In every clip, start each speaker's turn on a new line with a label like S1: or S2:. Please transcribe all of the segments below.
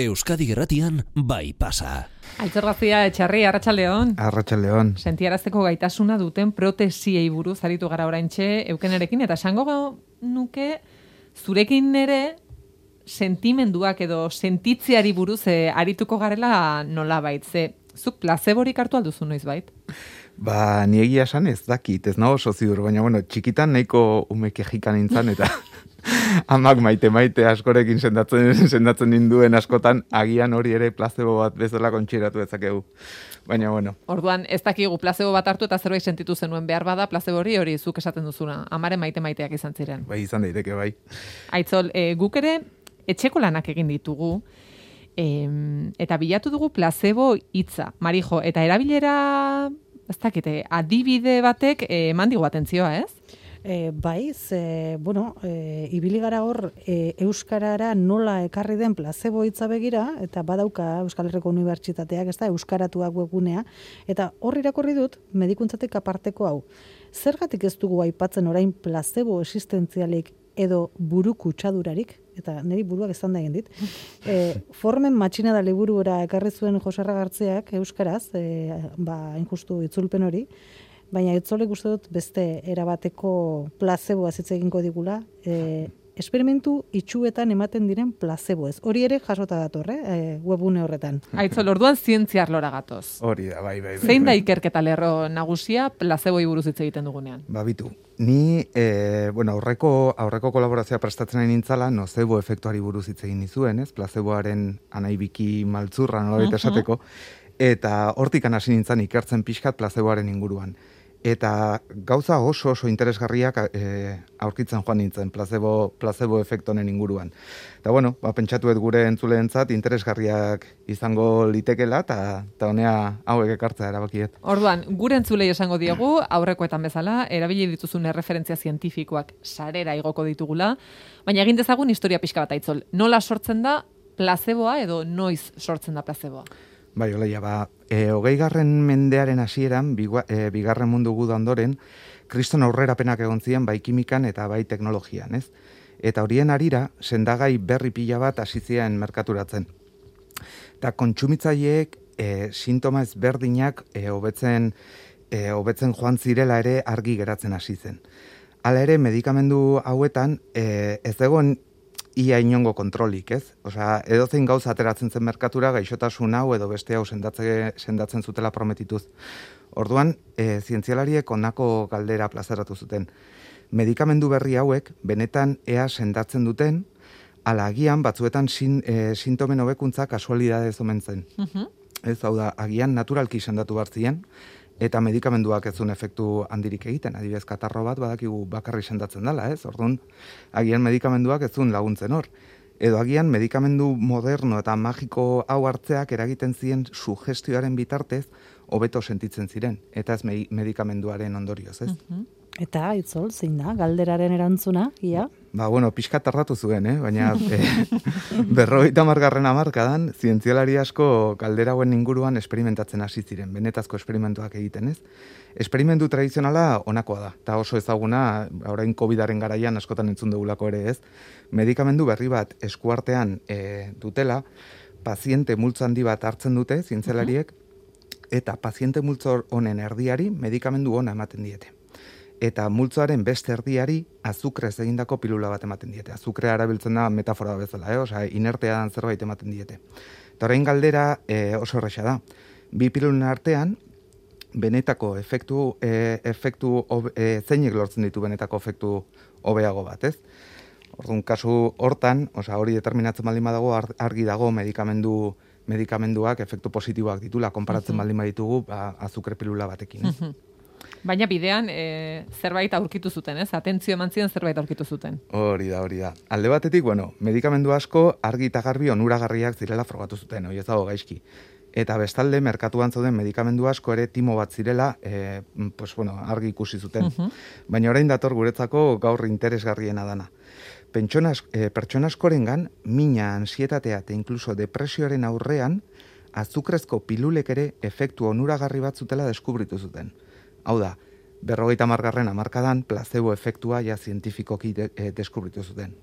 S1: Euskadi Irratian bai pasa.
S2: Aitzor Gazia Etxarri, arratsaldeon.
S3: Arratsaldeon.
S2: Sentiarazteko gaitasuna duten protesiei buruz aritu gara oraintxe Eukenerekin, eta esango nuke zurekin ere sentimenduak edo sentitzeari buruz arituko garela nolabait. Zuk placeborik hartu alduzu noizbait?
S3: Ni egia esan ez dakit, ez nago oso ziur, baina txikitan nahiko umekejikan nintzen eta amak maite askorekin sendatzen ninduen askotan, agian hori ere placebo bat bezala kontxiratu dezakegu. Baina
S2: Orduan, ez dakigu placebo bat hartu eta zerbait sentitu zenuen behar bada placebo hori zuk esaten duzuna. Amaren maiteak izan ziren.
S3: Bai, izan daiteke, bai.
S2: Aitzol, guk ere etxeko lanak egin ditugu, eta bilatu dugu placebo hitza. Marijo, eta erabilera, ez dakite, adibide batek eman digu atentzioa, ez?
S4: Bai, ibili gara hor euskarara nola ekarri den placebo hitza begira, eta badauka Euskal Herriko Unibertsitateak, ez da, euskaratuak webgunea, eta hor irakurri dut medikuntzatik aparteko hau. Zergatik ez dugu aipatzen orain placebo existentzialik edo buru kutsadurarik, eta niri buruak ezan da egin dit. Formen matxinada liburura ekarri zuen Jose Gartziak euskaraz, injustu itzulpen hori, baina itzolek uste dut beste erabateko placeboaz hitz egingo digula, esperimentu itxuetan ematen diren placeboez. Hori ere jasota dator, webune horretan.
S2: Aitzol, orduan zientzia arlora gatoz.
S3: Hori da, bai.
S2: Zein da ikerketa lerro nagusia placeboi buruz hitz egiten dugunean?
S3: Bitu. Ni, aurreko kolaborazioa prestatzen nahi nintzala, nozebo efektuari buruz hitz egin nizuen, ez? Placeboaren anaibiki maltzurra nolabait esateko, eta hortikan hasi nintzen ikertzen pixkat placeboaren inguruan. Eta gauza oso interesgarriak aurkitzen joan nintzen placebo efektonen inguruan. Eta pentsatua gure entzuleentzat interesgarriak izango litekela eta honea hauek ekartzea erabakiet.
S2: Orduan, gure entzulei esango diegu, aurrekoetan bezala, erabili dituzun erreferentzia zientifikoak sarera igoko ditugula, baina egin dezagun historia pixka bat, Aitzol. Nola sortzen da placeboa edo noiz sortzen da placeboa?
S3: Bai, Olaia, 20. mendearen hasieran, bigarren mundu guda ondoren, kriston aurrerapenak egon ziren bai kimikan eta bai teknologian, ez? Eta horien arira, sendagai berri pila bat hasi ziren merkaturatzen. Eta kontsumitzaileek sintoma ezberdinak hobetzen joan zirela ere argi geratzen hasi zen. Hala ere, medikamendu hauetan ez dagoen ia inongo kontrolik, ez? Osea, edozein gauza ateratzen zen merkatura gaixotasun hau edo beste hau sendatzen zutela prometituz. Orduan, zientzialariek honako galdera plazaratu zuten. Medikamendu berri hauek benetan ea sendatzen duten, ala agian batzuetan sintomen hobekuntza kasualidadez omen zen. Ez, hau da, agian naturalki sendatu bartzien, eta medikamenduak ez zuen efektu handirik egiten. Adibidez, katarro bat badakigu bakarri sendatzen dela, ez? Orduan, agian medikamenduak ez zuen laguntzen hor. Edo agian medikamendu moderno eta magiko hau hartzeak eragiten ziren sugestioaren bitartez hobeto sentitzen ziren, eta ez medikamenduaren ondorioz, ez?
S4: Eta, Aitzol, zein da, galderaren erantzuna, ia?
S3: Pixka tardatu zuen, baina 50. hamarkadan zientzialari asko galdera hauen inguruan esperimentatzen hasi ziren, benetazko esperimentuak egiten, ez? Esperimentu tradizionala honakoa da, eta oso ezaguna, orain COVID-aren garaian askotan entzun dugulako ere, ez? Medikamendu berri bat eskuartean dutela, paziente multzo handi bat hartzen dute, zientzialariek, eta paziente multzo honen erdiari medikamendu ona ematen diete. Eta multzoaren beste erdiari azukrez egindako pilula bat ematen diete. Azukrea erabiltzen da metafora bezala, osea, inertean zerbait ematen diete. Eta orain galdera oso erresa da. Bi pilulen artean, benetako zeinek lortzen ditu benetako efektu hobeago bat, ez? Orduan, kasu hortan, hori determinatzen baldin badago, argi dago medikamenduak efektu positiboak ditula, konparatzen baldin baditugu azukre pilula batekin, ez?
S2: Baina bidean zerbait aurkitu zuten, ez? Atentzio eman ziren zerbait aurkitu zuten.
S3: Hori da. Alde batetik, medikamendu asko argi eta garbi onuragarriak zirela frogatu zuten, hori ez dago gaizki. Eta bestalde, merkatuan zauden medikamendu asko ere timo bat zirela, argi ikusi zuten. Baina orain dator guretzako gaur interesgarriena dana. Pertsona askorengan, mina, ansietatea eta inkluso depresioaren aurrean, azukrezko pilulek ere efektu onuragarri bat zutela deskubritu zuten. Hau da, 50. hamarkadan placebo efektua ja zientifikoki deskubritu zuten.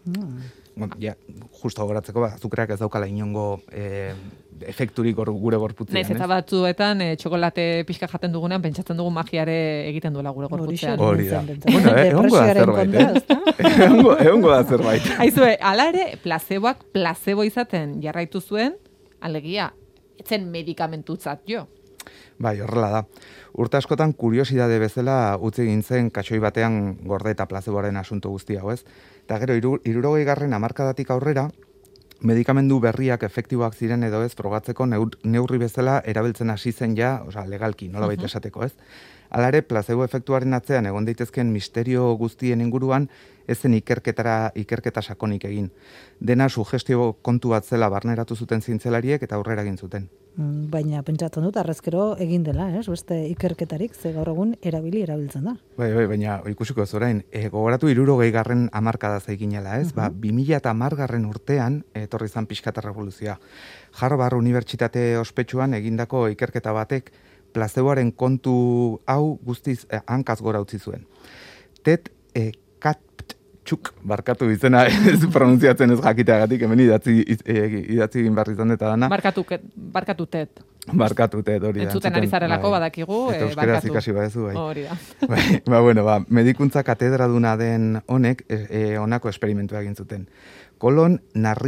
S3: Bueno, ja, justo goratzeko, azukreak ez daukala inongo efekturik gure gorputzean.
S2: Naiz eta batzuetan txokolate pixka jaten dugunean, pentsatzen dugu magiare egiten duela gure gorputzean.
S3: Hori da. Bueno, egongo da zerbait, egongo da zerbait.
S2: Aizue, ala ere, placeboak placebo izaten jarraitu zuen, alegia, etzen medikamentutzat jo.
S3: Bai, horrela da. Urte askotan kuriosidade bezala utzi egin zen kaxoi batean gorde eta placeboaren asunto guzti hau, ez? Eta gero, 60. hamarkadatik aurrera, medikamendu berriak efektiboak ziren edo ez frogatzeko neurri bezala erabiltzen hasi zen ja, legalki, nolabait esateko, ez? Hala ere, placebo efektuaren atzean egon daitezkeen misterio guztien inguruan ez zen ikerketa sakonik egin. Dena sugestio kontu bat zela barneratu zuten zientzialariek eta aurrera egin zuten.
S4: Baina pentsatzen dut arrezkero egin dela, ez? Beste ikerketarik, ze gaur egun erabiltzen da.
S3: Bai, baina ikusiko ez orain, gogoratu 60. hamarkada zaiginela, ez? 2010 urtean etorri zan pixkata revoluzioa. Harvard Unibertsitate ospetsuan egindako ikerketa batek placeboaren kontu hau guztiz hankaz gora utzi zuen. Ted Kaczuk, barkatu izena ez pronunziatzen ez jakiteagatik, hemen idatzi egin barri izan eta dana.
S2: Barkatu Ted.
S3: Barkatu Ted, hori da.
S2: Entzuten ari zarelako badakigu,
S3: eta euskeraz ikasi badezu, bai.
S2: Hori da.
S3: Medikuntza katedraduna den honek honako esperimentua egin zuten. Kolon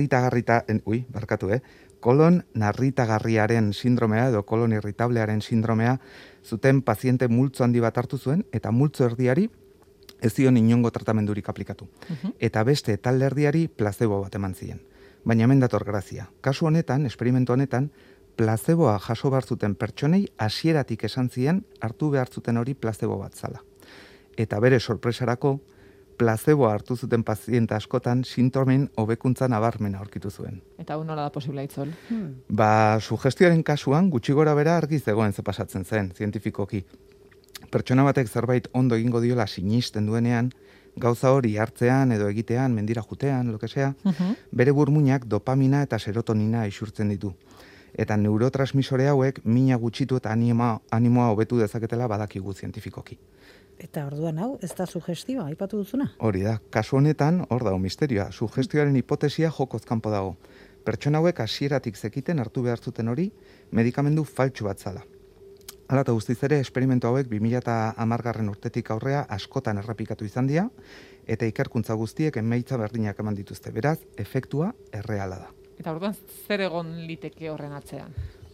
S3: narritagarriaren sindromea edo kolon irritablearen sindromea zuten paziente multzo handi bat hartu zuen eta multzo erdiari ez zion inongo tratamendurik aplikatu. Eta beste talde erdiari placebo bat eman ziren. Baina hemen dator grazia. Kasu honetan, esperimentu honetan, placeboa jaso behar zuten pertsonei hasieratik esan zien hartu behar zuten hori placebo bat zala. Eta bere sorpresarako, placeboa hartu zuten paziente askotan sintomen hobekuntza nabarmena aurkitu zuen.
S2: Eta hau nola da posible itzol?
S3: Sugestioaren kasuan gutxi gora bera argi zegoen ze pasatzen zen, zientifikoki. Pertsona batek zerbait ondo egingo diola sinisten duenean, gauza hori hartzean edo egitean, mendira jutean, lokesea, bere burmuinak dopamina eta serotonina isurtzen ditu. Eta neurotransmisore hauek mina gutxitu eta animoa hobetu dezaketela badakigu zientifikoki.
S4: Eta orduan hau, ez da sugestioa, aipatu duzuna?
S3: Hori da, kasu honetan, hor dago misterioa, sugestioaren hipotesia jokoz kanpo dago. Pertsona hauek hasieratik zekiten hartu behar zuten hori medikamendu faltsu bat zala. Hala eta guztiz ere, esperimentu hauek 2010 urtetik aurrea askotan errepikatu izan dira, eta ikerkuntza guztiek emaitza berdinak eman dituzte. Beraz, efektua erreala da.
S2: Eta orduan, zer egon liteke horren atzean?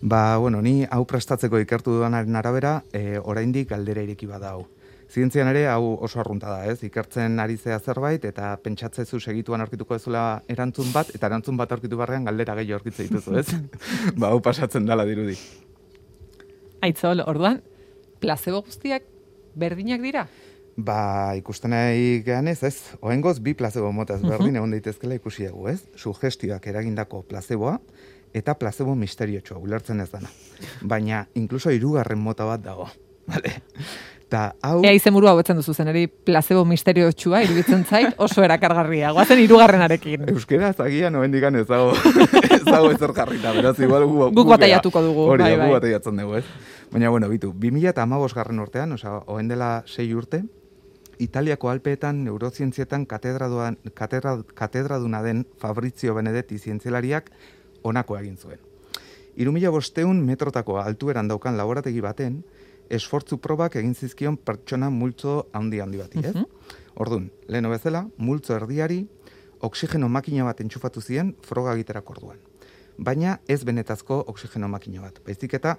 S3: Ni hau prestatzeko ikertu duanaren arabera, oraindik galdera ireki bada hau. Zientzian ere, hau oso arrunta da, ez? Ikertzen ari zea zerbait, eta pentsatzezu segituan aurkituko ezula erantzun bat, eta erantzun bat aurkitu barrean galdera gehiago aurkitze dituzu, ez? Hau pasatzen dala dirudi.
S2: Aitzol, orduan, placebo guztiak berdinak dira?
S3: Ikusten nahi gehan ez? Oengoz, 2 placebo motaz berdin egon daitezkela ikusi dugu, ez? Sugestioak eragindako placeboa eta placebo misteriotxoa, ulertzen ez dana. Baina, inkluso 3. mota bat dago, bale? Ea
S2: izenburu hau betzen duzu zen, placebo misteriotxua iruditzen zait oso erakargarria. Goazen 3.
S3: Euskera zagian oendikan ez dago ezer jarrita, beraz, igual
S2: guk bataiatuko dugu.
S3: Hori da, guk bataiatzen dugu, ez? Baina, bitu, 2015 urtean, oen dela 6 urte, Italiako Alpeetan neurozientzietan katedraduna den Fabrizio Benedetti zientzialariak honako egin zuen. 3500 metrotako altueran daukan laborategi baten, esfortzu probak egin zizkion pertsona multzo handi bati, ez? Orduan, leheno bezala, multzo erdiari oksigeno makina bat entxufatu zien froga egiterako orduan. Baina ez benetazko oksigeno makina bat. Baizik eta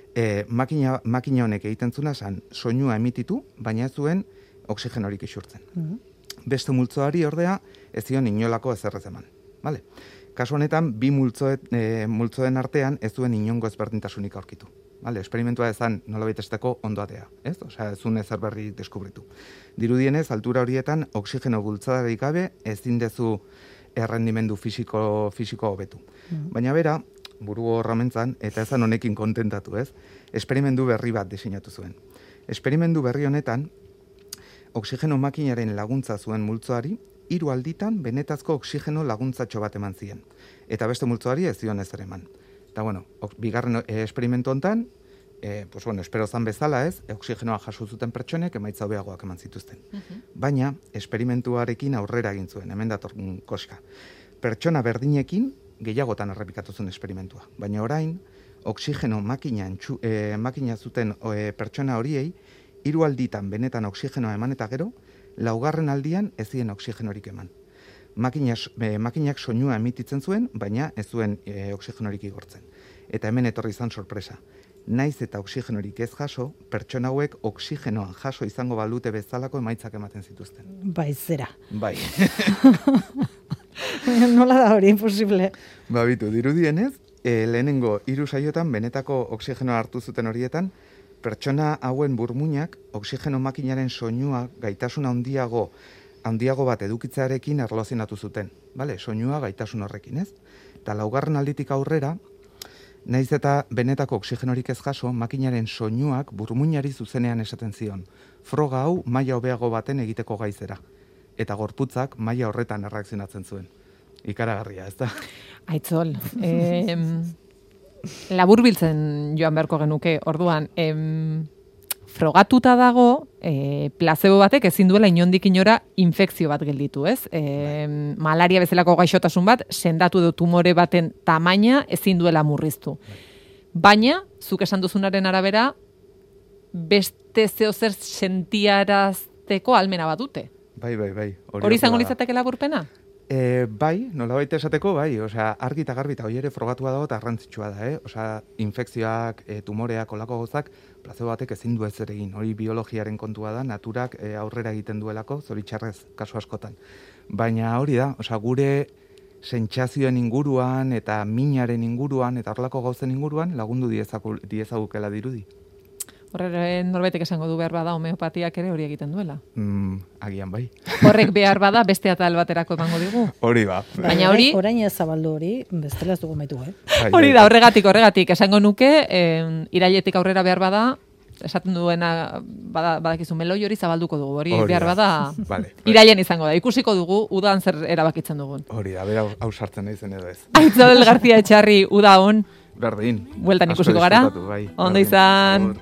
S3: makina honek egiten zuna zan soinua emititu, baina ez zuen oksigenorik isurtzen. Beste multzoari ordea ez zion inolako ezerrez eman. Vale? Kasu honetan, 2 multzoen artean ez zuen inongo ezberdintasunik aurkitu. Vale, esperimentua ezan nolabait esteko ondoatea, ez? Ez zuen ezer berri deskubritu. Dirudienez, altura horietan, oksigeno bultzadarik gabe ezin dezu errendimendu fisiko hobetu. Baina bera, buru horramentzan, eta ezan honekin kontentatu, ez? Esperimentu berri bat diseinatu zuen. Esperimentu berri honetan, oksigeno makinaren laguntza zuen multzoari, 3 alditan benetazko oksigeno laguntzatxo bat eman zien. Eta beste multzoari ez zion ezer eman. Eta bigarren esperimentu hontan, pues bueno, espero zan bezala ez, oxigenoa jaso zuten pertsonek emaitza hobeagoak eman zituzten. Baina, esperimentuarekin aurrera egin zuen, hemen dator koska. Pertsona berdinekin gehiagotan errepikatu zuen esperimentua. Baina orain, oxigeno makina zuten pertsona horiei, 3 alditan benetan oxigenoa eman eta gero, 4. aldian ez zien oxigenorik eman. Makinak soinua emititzen zuen, baina ez zuen oxigenorik igortzen. Eta hemen etorri izan sorpresa. Naiz eta oxigenorik ez jaso, pertsona hauek oxigenoa jaso izango balute bezalako emaitzak ematen zituzten.
S4: Bai, zera.
S3: Bai.
S4: Nola da hori, imposible.
S3: Bitu, dirudienez, lehenengo 3 saiotan benetako oxigenoa hartu zuten horietan, pertsona hauen burmuinak oxigeno makinaren soinua gaitasun handiago bat edukitzearekin erlazionatu zuten. Vale? Soinua gaitasun horrekin, ez? Eta 4. alditik aurrera, naiz eta benetako oxigenorik ez jaso, makinaren soinuak burmuinari zuzenean esaten zion. Froga hau maila hobeago baten egiteko gaizera. Eta gorputzak maila horretan erreakzionatzen zuen. Ikaragarria, ez da?
S2: Aitzol, laburbiltzen joan beharko genuke, orduan, frogatuta dago, placebo batek ezin duela inondik inora infekzio bat gelditu, ez? Malaria bezalako gaixotasun bat, sendatu edo tumore baten tamaina ezin duela murriztu. Baina, zuk esan duzunaren arabera, beste zeozer sentiarazteko almena bat dute.
S3: Bai.
S2: Hori izango litzateke laburpena?
S3: Bai, nolabait esateko, bai, osea, argi eta garbi eta hori ere frogatua dago eta garrantzitsua da, osea, infekzioak, tumoreak, olako gozak, placebo batek ezin du ezer egin, hori biologiaren kontua da, naturak aurrera egiten duelako, zoritxarrez, kasu askotan. Baina hori da, osea, gure sentsazioen inguruan eta minaren inguruan eta horrelako gauzen inguruan lagundu diezagukela dirudi.
S2: Horren norbaitek esango du behar bada homeopatiak ere hori egiten duela.
S3: Agian bai.
S2: Horrek behar bada beste atal baterako emango digu.
S3: Hori ba.
S2: Baina hori...
S4: Orain ez zabaldu hori, bestela ez dugu maitu,
S2: Hori da, horregatik. Esango nuke, irailetik aurrera behar bada, esaten duena, badakizu meloi hori zabalduko dugu. Hori behar bada,
S3: vale.
S2: Irailen izango da. Ikusiko dugu, udan zer erabakitzen dugun.
S3: Hori da, bera hau sartzen nahi zen edo ez.
S2: Aitzol García Etxarri, uda hon.
S3: Berdin.
S2: Bueltan ikusiko gara.
S3: Bai.
S2: Ondo izan.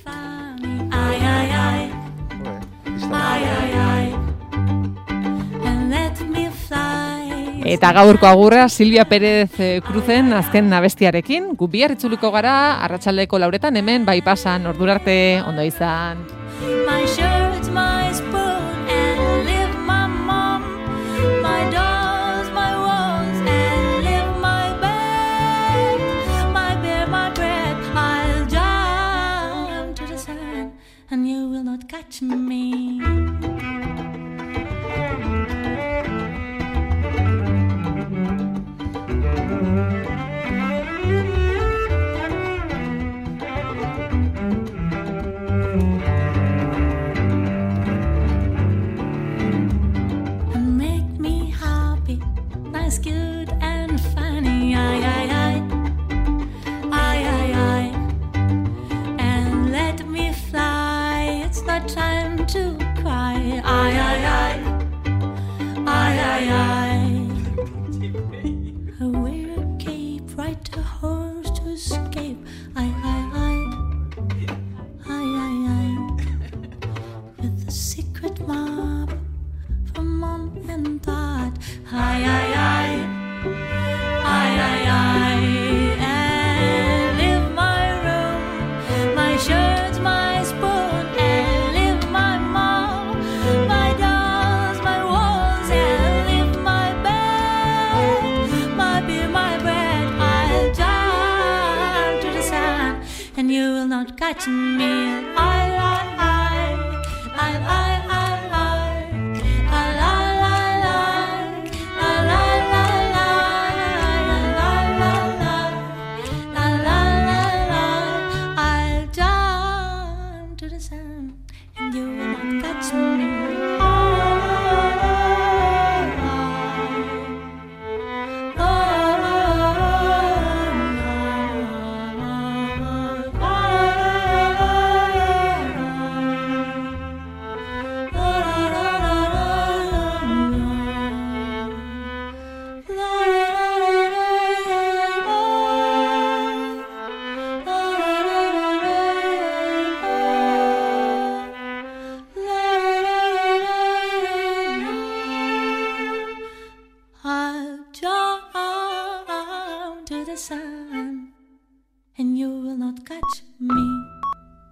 S2: Eta gaurko agurra Silvia Pérez Cruzen azken abestiarekin. Gu bihar itzuliko gara, arratsaldeko 4 hemen bai pasan, ordurarte ondo izan. My shirt, my spoon, and live my mom, my dolls, my walls, and live my bed, my beer, my bread, I'll jump to the sun, and you will not catch me. Good and funny, and let me fly. It's not time to cry. Wear a cape, ride a horse to escape. With the secret mob from mom and dad. And live my room, my shirt, my spoon, and live my mom, my dolls, my walls, and live my bed, my beer, my bread. I'll jump to the sun, and you will not catch me.
S5: sun, and you will not catch